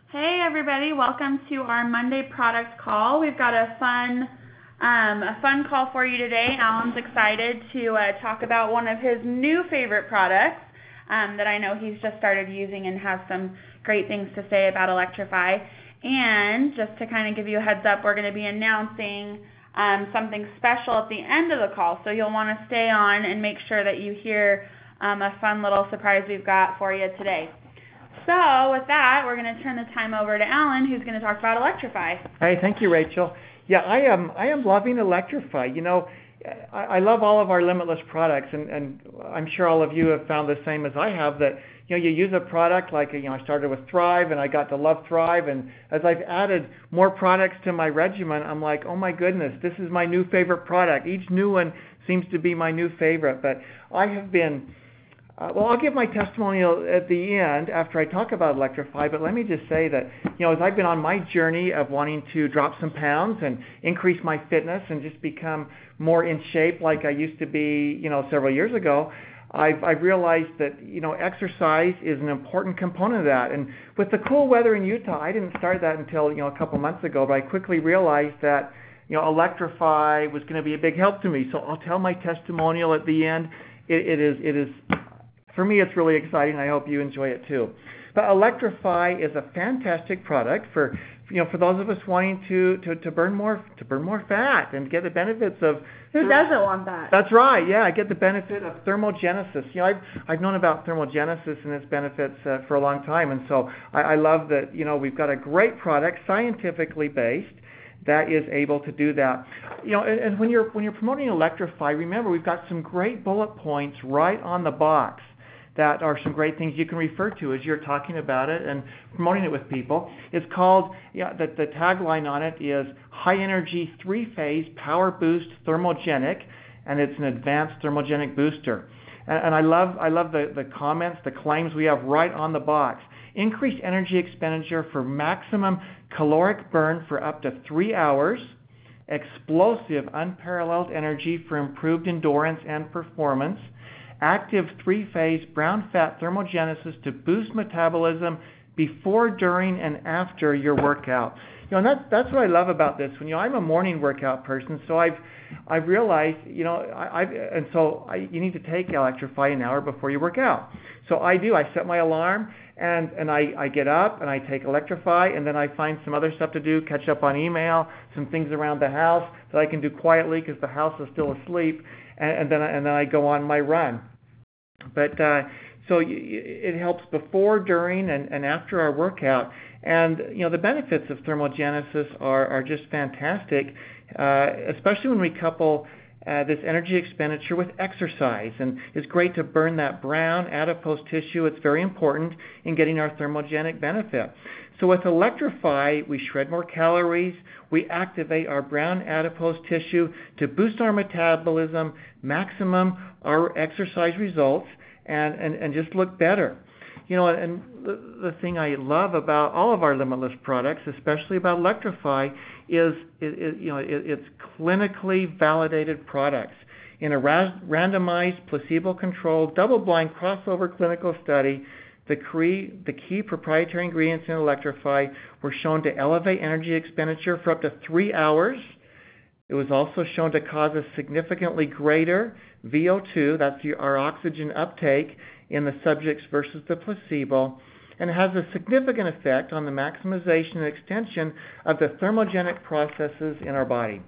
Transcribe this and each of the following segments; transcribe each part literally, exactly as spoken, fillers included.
Hey everybody, welcome to our Monday product call. We've got a fun um, a fun call for you today. Alan's excited to uh, talk about one of his new favorite products um, that I know he's just started using and has some great things to say about Electrify. And just to kind of give you a heads up, we're going to be announcing um, something special at the end of the call, so you'll want to stay on and make sure that you hear um, a fun little surprise we've got for you today. So with that, we're going to turn the time over to Alan, who's going to talk about Electrify. Hey, thank you, Rachel. Yeah, I am. I am loving Electrify. You know, I, I love all of our Limitless products, and, and I'm sure all of you have found the same as I have. That you know, you use a product like you know, I started with Thrive, and I got to love Thrive, and as I've added more products to my regimen, I'm like, oh my goodness, this is my new favorite product. Each new one seems to be my new favorite. But I have been. Uh, well, I'll give my testimonial at the end after I talk about Electrify, but let me just say that, you know, as I've been on my journey of wanting to drop some pounds and increase my fitness and just become more in shape like I used to be, you know, several years ago, I've, I've realized that, you know, exercise is an important component of that. And with the cool weather in Utah, I didn't start that until, you know, a couple months ago, but I quickly realized that, you know, Electrify was going to be a big help to me. So I'll tell my testimonial at the end. It, it is, it is, For me, it's really exciting. I hope you enjoy it too. But Electrify is a fantastic product for, you know, for those of us wanting to, to, to burn more to burn more fat and get the benefits of. Who doesn't want that? That's right. Yeah, get the benefit of thermogenesis. You know, I've I've known about thermogenesis and its benefits uh, for a long time, and so I, I love that. You know, we've got a great product, scientifically based, that is able to do that. You know, and, and when you're when you're promoting Electrify, remember we've got some great bullet points right on the box that are some great things you can refer to as you're talking about it and promoting it with people. It's called, yeah, the, the tagline on it is High Energy Three-Phase Power Boost Thermogenic, and it's an advanced thermogenic booster. And, and I love I love the, the comments, the claims we have right on the box. Increased energy expenditure for maximum caloric burn for up to three hours. Explosive, unparalleled energy for improved endurance and performance. Active three-phase brown fat thermogenesis to boost metabolism before, during, and after your workout. You know, and that's that's what I love about this. When you know, I'm a morning workout person, so I've I've realized, you know, I, I've and so I, you need to take Electrify an hour before you work out. So I do. I set my alarm and and I, I get up and I take Electrify, and then I find some other stuff to do, catch up on email, some things around the house that I can do quietly because the house is still asleep, and, and then I, and then I go on my run. But uh, so it helps before, during, and, and after our workout. And, you know, the benefits of thermogenesis are, are just fantastic, uh, especially when we couple uh, this energy expenditure with exercise. And it's great to burn that brown adipose tissue. It's very important in getting our thermogenic benefit. So with Electrify, we shred more calories, we activate our brown adipose tissue to boost our metabolism, maximum our exercise results, and, and, and just look better. You know, and the, the thing I love about all of our Limitless products, especially about Electrify, is it, it, you know it, it's clinically validated products. In a ra- randomized, placebo-controlled, double-blind crossover clinical study, the, cre- the key proprietary ingredients in Electrify were shown to elevate energy expenditure for up to three hours. It was also shown to cause a significantly greater V O two, that's the, our oxygen uptake, in the subjects versus the placebo, and has a significant effect on the maximization and extension of the thermogenic processes in our body.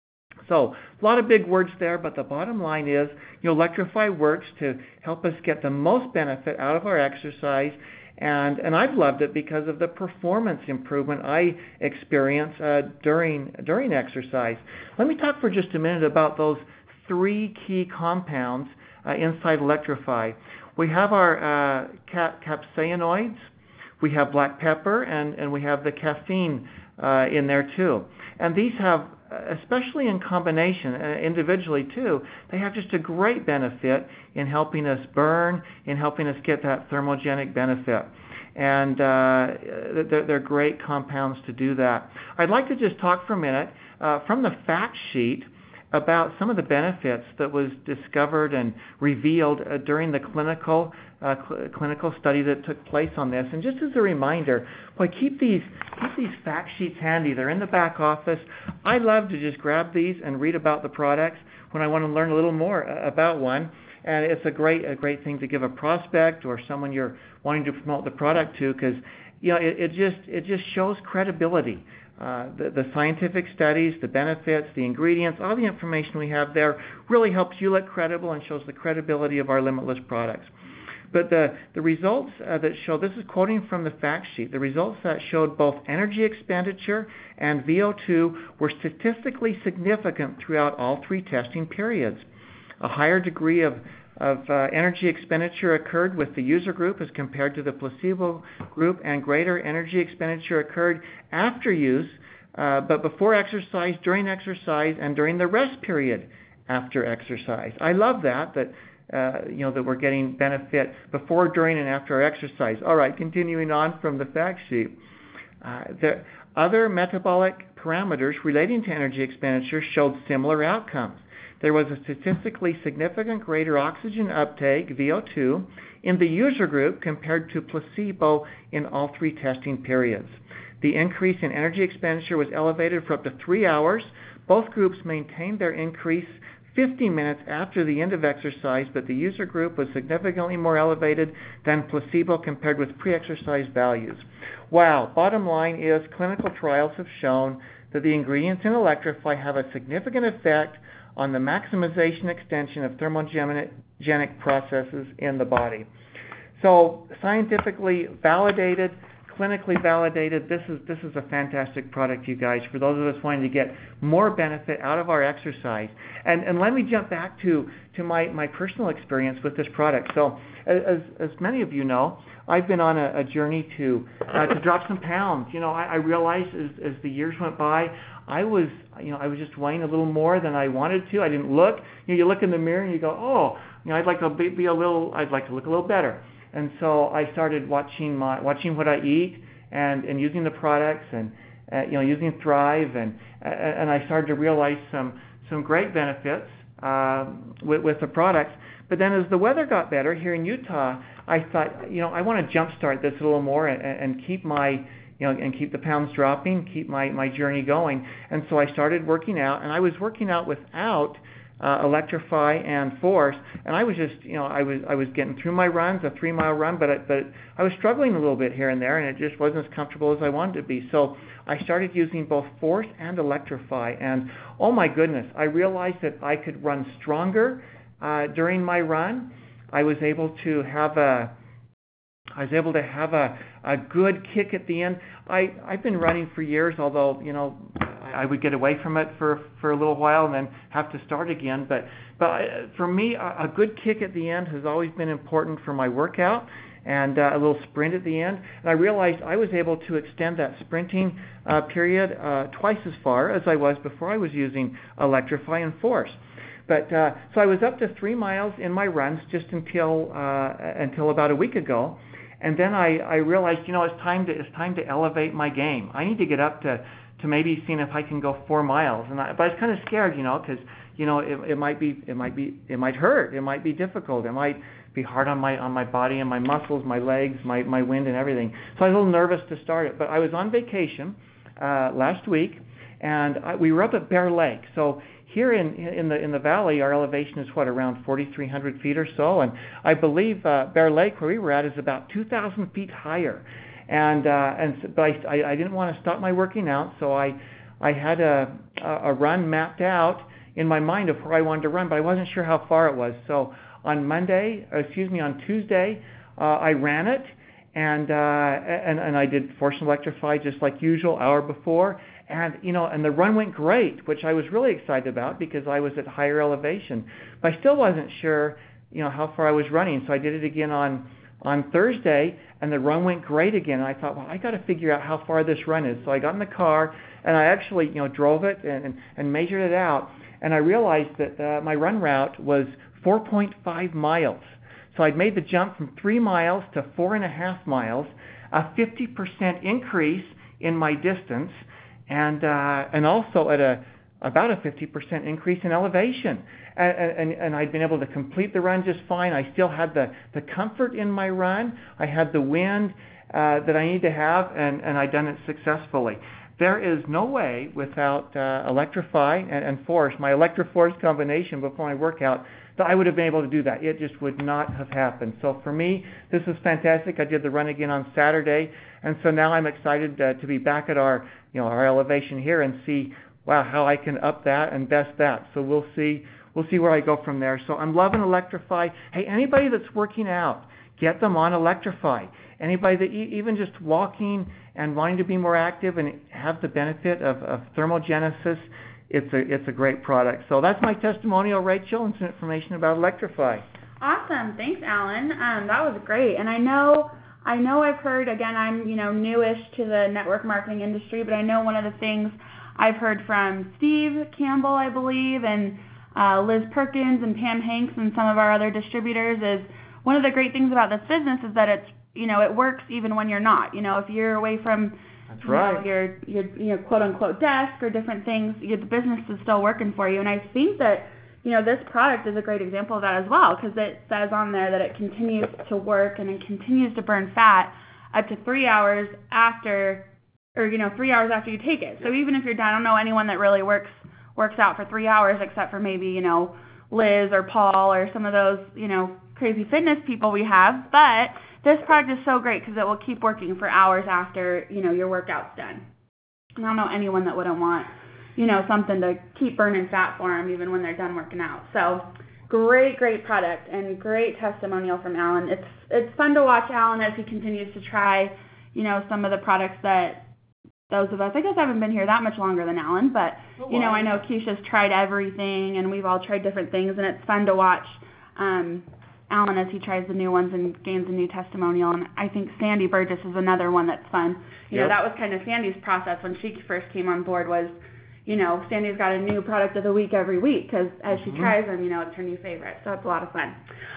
So, a lot of big words there, but the bottom line is, you know, Electrify works to help us get the most benefit out of our exercise, and, and I've loved it because of the performance improvement I experience uh, during during exercise. Let me talk for just a minute about those three key compounds uh, inside Electrify. We have our uh, cap- capsaicinoids, we have black pepper, and, and we have the caffeine uh, in there too. And these have, especially in combination, uh, individually too, they have just a great benefit in helping us burn, in helping us get that thermogenic benefit. And uh, they're, they're great compounds to do that. I'd like to just talk for a minute uh, from the fact sheet. about some of the benefits that was discovered and revealed uh, during the clinical uh, cl- clinical study that took place on this. And just as a reminder, boy, keep these keep these fact sheets handy. They're in the back office. I love to just grab these and read about the products when I want to learn a little more uh, about one. And it's a great a great thing to give a prospect or someone you're wanting to promote the product to, because you know it, it just it just shows credibility. Uh, the, the scientific studies, the benefits, the ingredients, all the information we have there really helps you look credible and shows the credibility of our Limitless products. But the, the results uh, that show, this is quoting from the fact sheet, the results that showed both energy expenditure and V O two were statistically significant throughout all three testing periods. A higher degree of of uh, energy expenditure occurred with the user group as compared to the placebo group, and greater energy expenditure occurred after use, uh, but before exercise, during exercise, and during the rest period after exercise. I love that, that uh, you know, that we're getting benefit before, during, and after our exercise. All right, continuing on from the fact sheet. Uh, the other metabolic parameters relating to energy expenditure showed similar outcomes. There was a statistically significant greater oxygen uptake, V O two, in the user group compared to placebo in all three testing periods. The increase in energy expenditure was elevated for up to three hours. Both groups maintained their increase fifty minutes after the end of exercise, but the user group was significantly more elevated than placebo compared with pre-exercise values. Wow, bottom line is clinical trials have shown that the ingredients in Electrify have a significant effect on the maximization extension of thermogenic processes in the body. So scientifically validated, clinically validated, this is this is a fantastic product, you guys, for those of us wanting to get more benefit out of our exercise. And and let me jump back to, to my, my personal experience with this product. So as as many of you know, I've been on a, a journey to uh, to drop some pounds. You know, I, I realized as, as the years went by, I was, you know, I was just weighing a little more than I wanted to. I didn't look. You know, you look in the mirror and you go, oh, you know, I'd like to be, be a little, I'd like to look a little better. And so I started watching my, watching what I eat and, and using the products and, uh, you know, using Thrive, and and I started to realize some some great benefits uh, with with the products. But then as the weather got better here in Utah, I thought, you know, I want to jumpstart this a little more and, and keep my You know, and keep the pounds dropping, keep my, my journey going. And so I started working out, and I was working out without uh, Electrify and Force, and I was just, you know, I was I was getting through my runs, a three mile run, but I, but I was struggling a little bit here and there, and it just wasn't as comfortable as I wanted to be. So I started using both Force and Electrify, and oh my goodness, I realized that I could run stronger uh, during my run. I was able to have a I was able to have a, a good kick at the end. I, I've been running for years, although, you know, I would get away from it for, for a little while and then have to start again. But but for me, a, a good kick at the end has always been important for my workout, and uh, a little sprint at the end. And I realized I was able to extend that sprinting uh, period uh, twice as far as I was before I was using Electrify and Force. But uh, so I was up to three miles in my runs just until uh, until about a week ago. And then I, I realized, you know, it's time to it's time to elevate my game. I need to get up to, to maybe seeing if I can go four miles. And I, but I was kind of scared, you know, because you know it, it might be it might be it might hurt, it might be difficult, it might be hard on my on my body and my muscles, my legs, my my wind and everything. So I was a little nervous to start it. But I was on vacation uh, last week, and I, we were up at Bear Lake. So here in in the in the valley, our elevation is what, around forty-three hundred feet or so, and I believe uh, Bear Lake, where we were at, is about two thousand feet higher. And uh, and but I, I didn't want to stop my working out, so I I had a a run mapped out in my mind of where I wanted to run, but I wasn't sure how far it was. So on Monday, or excuse me, on Tuesday, uh, I ran it, and uh, and and I did Force and Electrify just like usual, hour before. And, you know, and the run went great, which I was really excited about because I was at higher elevation. But I still wasn't sure, you know, how far I was running. So I did it again on, on Thursday, and the run went great again. And I thought, well, I got to figure out how far this run is. So I got in the car, and I actually, you know, drove it and, and measured it out. And I realized that uh, my run route was four point five miles. So I'd made the jump from three miles to four and a half miles, a fifty percent increase in my distance. And uh, and also at a about a fifty percent increase in elevation. And, and, and I'd been able to complete the run just fine. I still had the, the comfort in my run. I had the wind uh, that I need to have, and, and I'd done it successfully. There is no way without uh, Electrify and, and Force, my Electro-Force combination before my workout, that I would have been able to do that. It just would not have happened. So for me, this is fantastic. I did the run again on Saturday, and so now I'm excited uh, to be back at our, you know, our elevation here and see, wow, how I can up that and best that. So we'll see. We'll see where I go from there. So I'm loving Electrify. Hey, anybody that's working out, get them on Electrify. Anybody that e- even just walking and wanting to be more active and have the benefit of, of thermogenesis, it's a it's a great product. So that's my testimonial, Rachel, and some information about Electrify. Awesome. Thanks, Alan. Um, that was great. And I know I know I've heard, again, I'm you know newish to the network marketing industry, but I know one of the things I've heard from Steve Campbell, I believe, and Uh, Liz Perkins and Pam Hanks and some of our other distributors is one of the great things about this business is that it's, you know, it works even when you're not. You know, if you're away from That's you right. know, your, your, you know, quote unquote desk or different things, you, the business is still working for you. And I think that, you know, this product is a great example of that as well, because it says on there that it continues to work and it continues to burn fat up to three hours after, or, you know, three hours after you take it. So even if you're done, I don't know anyone that really works works out for three hours except for maybe, you know, Liz or Paul or some of those, you know, crazy fitness people we have. But this product is so great because it will keep working for hours after, you know, your workout's done. And I don't know anyone that wouldn't want, you know, something to keep burning fat for them even when they're done working out. So great, great product and great testimonial from Alan. It's it's fun to watch Alan as he continues to try, you know, some of the products that those of us, I guess I haven't been here that much longer than Alan, but, you know, I know Keisha's tried everything, and we've all tried different things, and it's fun to watch um, Alan as he tries the new ones and gains a new testimonial. And I think Sandy Burgess is another one that's fun. You yep. know, that was kind of Sandy's process when she first came on board was, you know, Sandy's got a new product of the week every week because as she mm-hmm. tries them, you know, it's her new favorite. So it's a lot of fun.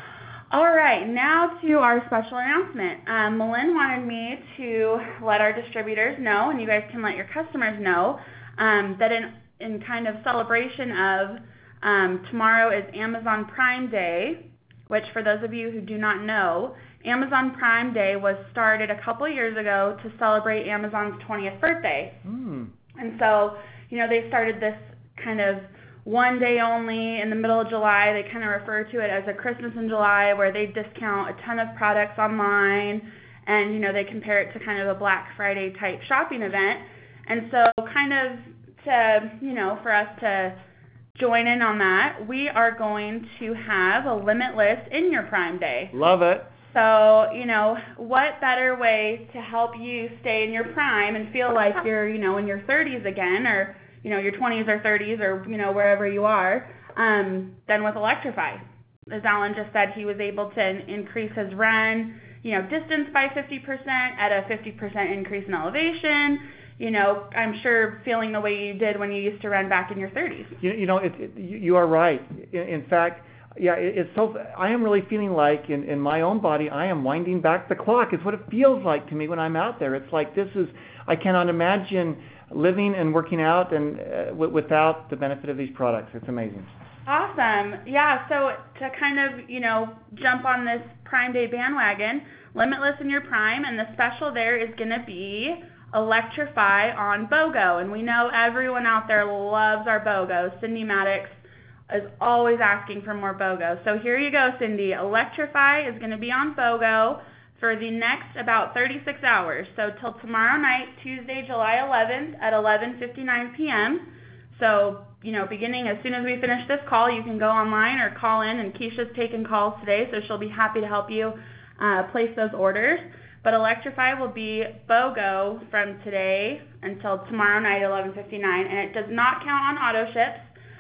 All right, now to our special announcement. Um, Malin wanted me to let our distributors know, and you guys can let your customers know, um, that in, in kind of celebration of um, tomorrow is Amazon Prime Day, which for those of you who do not know, Amazon Prime Day was started a couple years ago to celebrate Amazon's twentieth birthday. Mm. And so, you know, they started this kind of one day only in the middle of July. They kind of refer to it as a Christmas in July where they discount a ton of products online and, you know, they compare it to kind of a Black Friday type shopping event. And so kind of to, you know, for us to join in on that, we are going to have a limitless in your Prime Day. Love it. So, you know, what better way to help you stay in your prime and feel like you're, you know, in your thirties again or you know, your twenties or thirties or, you know, wherever you are, um, than with Electrify. As Alan just said, he was able to in- increase his run, you know, distance by fifty percent at a fifty percent increase in elevation. You know, I'm sure feeling the way you did when you used to run back in your thirties. You, you know, it, it, you are right. In, in fact, yeah, it, it's so, I am really feeling like in, in my own body, I am winding back the clock. It's what it feels like to me when I'm out there. It's like this is, I cannot imagine living and working out and uh, w- without the benefit of these products. It's amazing. Awesome. Yeah, so to kind of, you know, jump on this Prime Day bandwagon, Limitless in your Prime, and the special there is going to be Electrify on BOGO. And we know everyone out there loves our BOGO. Cindy Maddox is always asking for more BOGO. So here you go, Cindy. Electrify is going to be on BOGO for the next about thirty-six hours, so till tomorrow night, Tuesday, July eleventh at eleven fifty-nine p.m. So, you know, beginning as soon as we finish this call, you can go online or call in, and Keisha's taking calls today, so she'll be happy to help you uh, place those orders. But Electrify will be BOGO from today until tomorrow night, eleven fifty-nine, and it does not count on auto ships,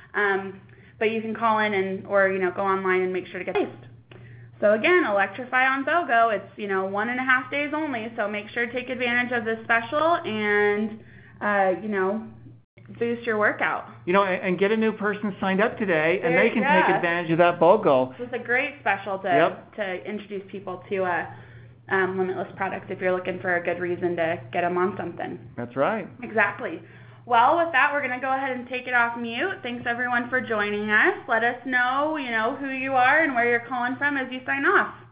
um, but you can call in and or, you know, go online and make sure to get placed. So again, Electrify on BOGO, it's, you know, one and a half days only, so make sure to take advantage of this special and, uh, you know, boost your workout. You know, and, and get a new person signed up today, and there, they can yeah. take advantage of that BOGO. It's a great special to yep. to introduce people to uh, um, Limitless products if you're looking for a good reason to get them on something. That's right. Exactly. Well, with that, we're going to go ahead and take it off mute. Thanks, everyone, for joining us. Let us know, you know, who you are and where you're calling from as you sign off.